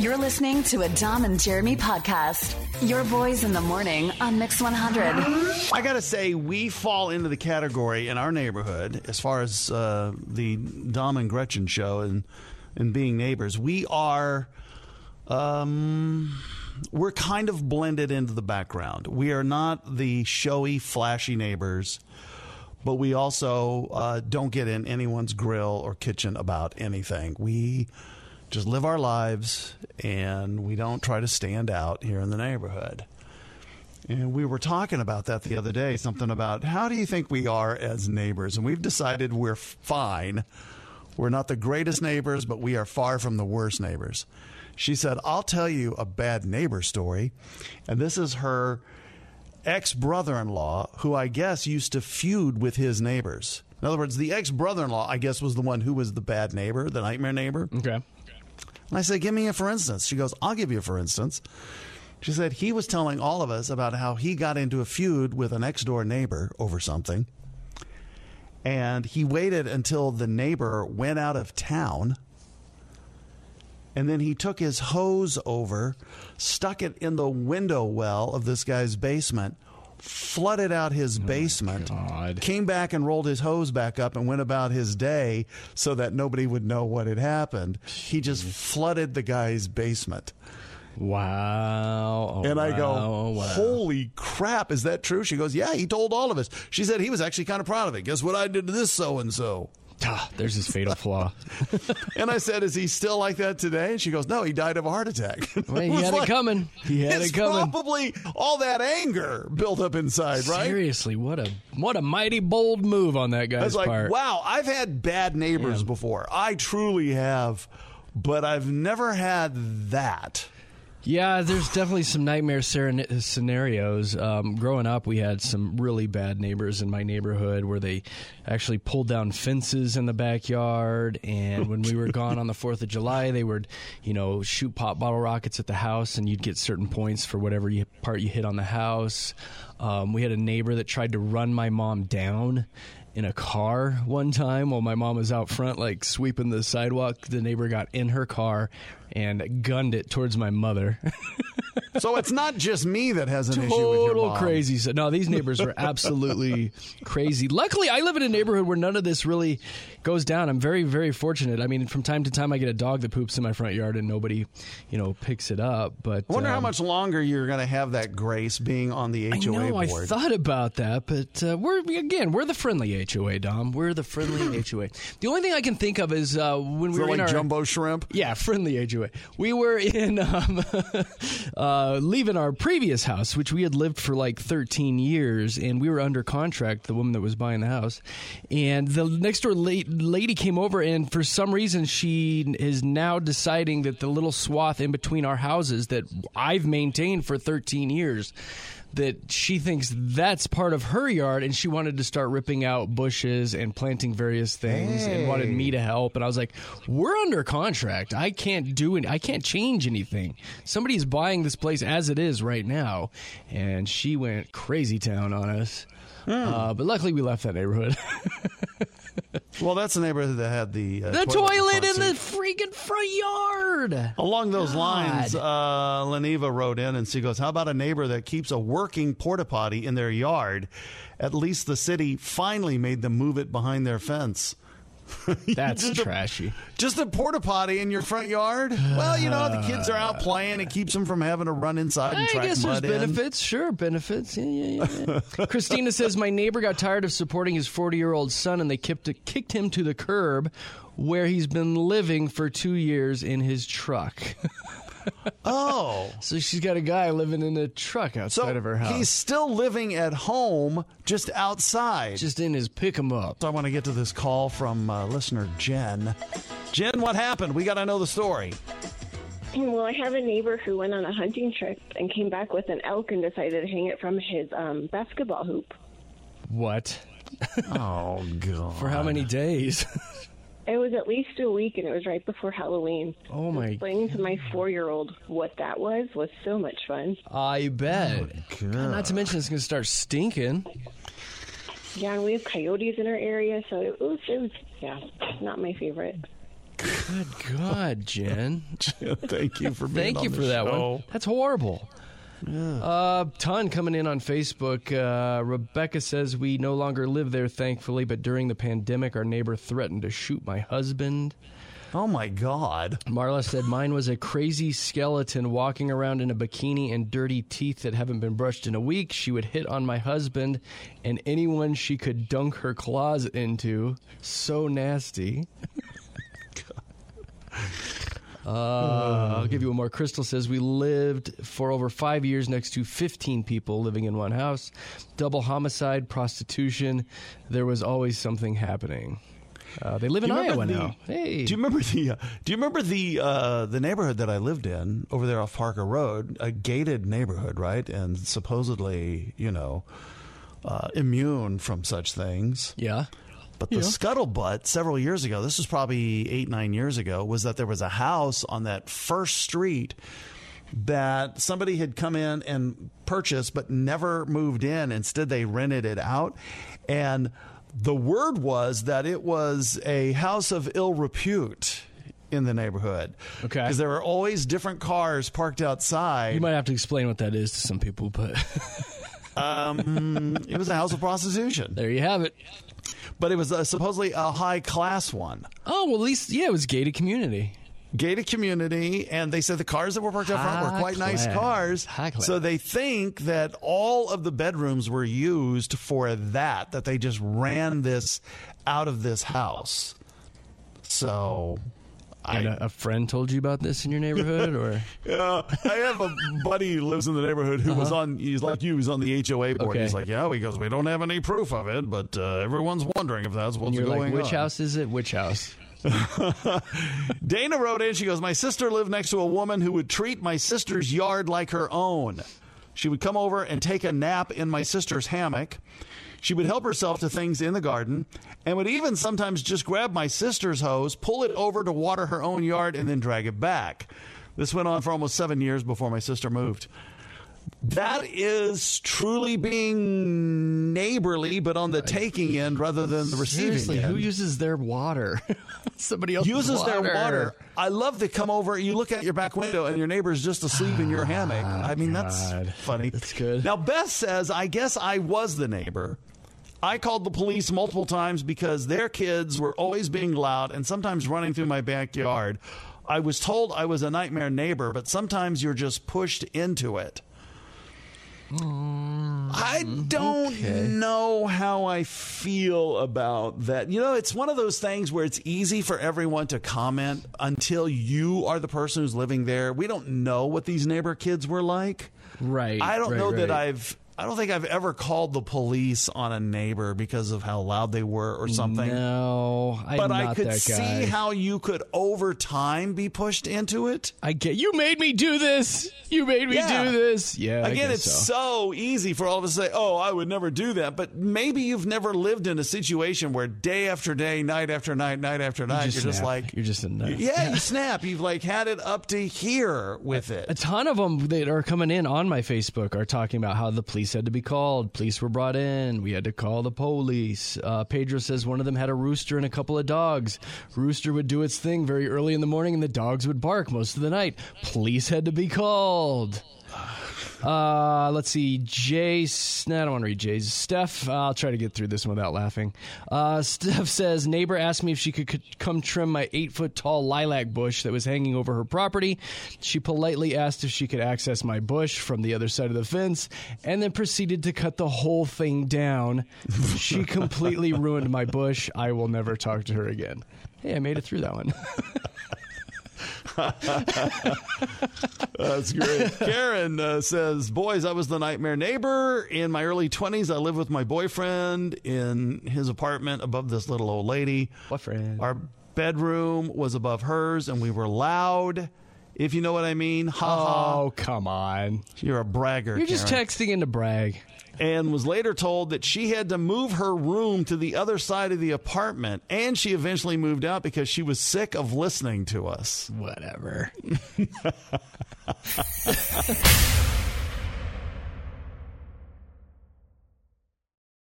You're listening to a Dom and Jeremy podcast. Your boys in the morning on Mix 100. I got to say, we fall into the category in our neighborhood as far as the Dom and Gretchen show and being neighbors. We are, we're kind of blended into the background. We are not the showy, flashy neighbors, but we also don't get in anyone's grill or kitchen about anything. We just live our lives, and we don't try to stand out here in the neighborhood. And we were talking about that the other day, something about how do you think we are as neighbors? And we've decided we're fine. We're not the greatest neighbors, but we are far from the worst neighbors. She said, I'll tell you a bad neighbor story. And this is her ex-brother-in-law, who I guess used to feud with his neighbors. In other words, the ex-brother-in-law, I guess, was the one who was the bad neighbor, the nightmare neighbor. Okay. And I said, give me a for instance. She goes, I'll give you a for instance. She said he was telling all of us about how he got into a feud with a next-door neighbor over something. And he waited until the neighbor went out of town. And then he took his hose over, stuck it in the window well of this guy's basement, flooded out his basement, came back and rolled his hose back up and went about his day so that nobody would know what had happened. He just flooded the guy's basement. Wow. And I go, holy crap, is that true? She goes, yeah, he told all of us. She said he was actually kind of proud of it. Guess what I did to this so-and-so? There's his fatal flaw. And I said, is he still like that today? And she goes, no, he died of a heart attack. Well, he had it coming. He had it coming. Probably all that anger built up inside, right? Seriously, what a mighty bold move on that guy's part. I was like, wow, I've had bad neighbors before. I truly have, but I've never had that. Yeah, there's definitely some nightmare scenarios. Growing up, we had some really bad neighbors in my neighborhood where they actually pulled down fences in the backyard. And when we were gone on the 4th of July, they would, shoot pop bottle rockets at the house, and you'd get certain points for whatever part you hit on the house. We had a neighbor that tried to run my mom down in a car one time while my mom was out front, like sweeping the sidewalk. The neighbor got in her car and gunned it towards my mother. So it's not just me that has an issue with your mom. Total crazy. So, no, these neighbors were absolutely crazy. Luckily, I live in a neighborhood where none of this really goes down. I'm very, very fortunate. I mean, from time to time, I get a dog that poops in my front yard and nobody, picks it up. But I wonder how much longer you're going to have that grace being on the HOA board. I thought about that, but we're the friendly HOA, Dom. We're the friendly HOA. The only thing I can think of is when we were in our jumbo shrimp. Yeah, friendly HOA. We were in leaving our previous house, which we had lived for like 13 years, and we were under contract, the woman that was buying the house. And the next door lady came over, and for some reason, she is now deciding that the little swath in between our houses that I've maintained for 13 years, that she thinks that's part of her yard, and she wanted to start ripping out bushes and planting various things and wanted me to help. And I was like, we're under contract. I can't do it. I can't change anything. Somebody's buying this place as it is right now. And she went crazy town on us. But luckily we left that neighborhood. Well, that's the neighborhood that had the toilet in the freaking front yard. Along those lines, Leniva wrote in and she goes, how about a neighbor that keeps a working porta potty in their yard? At least the city finally made them move it behind their fence. That's trashy. Just a porta potty in your front yard? Well, the kids are out playing. It keeps them from having to run inside and track mud in. I guess there's benefits. Sure, benefits. Yeah. Christina says, my neighbor got tired of supporting his 40-year-old son, and they kicked him to the curb where he's been living for 2 years in his truck. Oh. So she's got a guy living in a truck outside of her house. He's still living at home, just outside. Just in his pick-em-up. So I want to get to this call from listener Jen. Jen, what happened? We got to know the story. Well, I have a neighbor who went on a hunting trip and came back with an elk and decided to hang it from his basketball hoop. What? Oh, God. For how many days? It was at least a week, and it was right before Halloween. Oh, my. Explaining to my 4-year-old what that was so much fun. I bet. Oh, not to mention it's going to start stinking. Yeah, and we have coyotes in our area, so it was not my favorite. Good God, Jen. Thank you for being Thank you on for the that show. one. That's horrible. Ton coming in on Facebook. Rebecca says, we no longer live there, thankfully, but during the pandemic, our neighbor threatened to shoot my husband. Oh, my God. Marla said, mine was a crazy skeleton walking around in a bikini and dirty teeth that haven't been brushed in a week. She would hit on my husband and anyone she could dunk her claws into. So nasty. I'll give you one more. Crystal says, we lived for over 5 years next to 15 people living in one house. Double homicide, prostitution. There was always something happening. They live in Iowa now. Hey, do you remember the neighborhood that I lived in over there off Parker Road? A gated neighborhood, right? And supposedly, immune from such things. Yeah. But the scuttlebutt several years ago, this was probably 8-9 years ago, was that there was a house on that first street that somebody had come in and purchased but never moved in. Instead, they rented it out. And the word was that it was a house of ill repute in the neighborhood. Okay. Because there were always different cars parked outside. You might have to explain what that is to some people, but it was a house of prostitution. there you have it. But it was supposedly a high-class one. Oh, well, at least, it was gated community. Gated community, and they said the cars that were parked out front were quite nice cars. So they think that all of the bedrooms were used for that they just ran this out of this house. So And a friend told you about this in your neighborhood, or? I have a buddy who lives in the neighborhood who was on, he's like you, he's on the HOA board. Okay. He's like, he goes, we don't have any proof of it, but everyone's wondering if that's what's You're going like, which on. house is it? Which house? Dana wrote in, she goes, my sister lived next to a woman who would treat my sister's yard like her own. She would come over and take a nap in my sister's hammock. She would help herself to things in the garden and would even sometimes just grab my sister's hose, pull it over to water her own yard, and then drag it back. This went on for almost 7 years before my sister moved. That is truly being neighborly, but on the taking end rather than the receiving Seriously, end. who uses their water? Somebody else uses their water. I love to come over. You look out your back window and your neighbor's just asleep in your hammock. I mean, that's funny. That's good. Now, Beth says, I guess I was the neighbor. I called the police multiple times because their kids were always being loud and sometimes running through my backyard. I was told I was a nightmare neighbor, but sometimes you're just pushed into it. I don't know how I feel about that. It's one of those things where it's easy for everyone to comment until you are the person who's living there. We don't know what these neighbor kids were like. Right. I don't know right. that I don't think I've ever called the police on a neighbor because of how loud they were or something. No, but not I could that guy. see how you could over time be pushed into it. I get you made me do this. You made me do this. Yeah. Again, it's so easy for all of us to say, "Oh, I would never do that." But maybe you've never lived in a situation where day after day, night after night, night after night, you're just like, you're just a nut. yeah, you snap. You've like had it up to here with it. A ton of them that are coming in on my Facebook are talking about how the police had to be called. Police were brought in. We had to call the police. Pedro says one of them had a rooster and a couple of dogs. Rooster would do its thing very early in the morning, and the dogs would bark most of the night. Police had to be called. Let's see. I don't want to read Jay's. Steph, I'll try to get through this one without laughing. Steph says, neighbor asked me if she could come trim my 8-foot-tall lilac bush that was hanging over her property. She politely asked if she could access my bush from the other side of the fence and then proceeded to cut the whole thing down. She completely ruined my bush. I will never talk to her again. Hey, I made it through that one. That's great. Karen says, boys, I was the nightmare neighbor. In my early 20s, I lived with my boyfriend in his apartment above this little old lady. Boyfriend. Our bedroom was above hers, and we were loud, if you know what I mean. Ha ha. Oh, come on. You're a bragger, You're just Karen. texting in to brag. And was later told that she had to move her room to the other side of the apartment, and she eventually moved out because she was sick of listening to us. Whatever.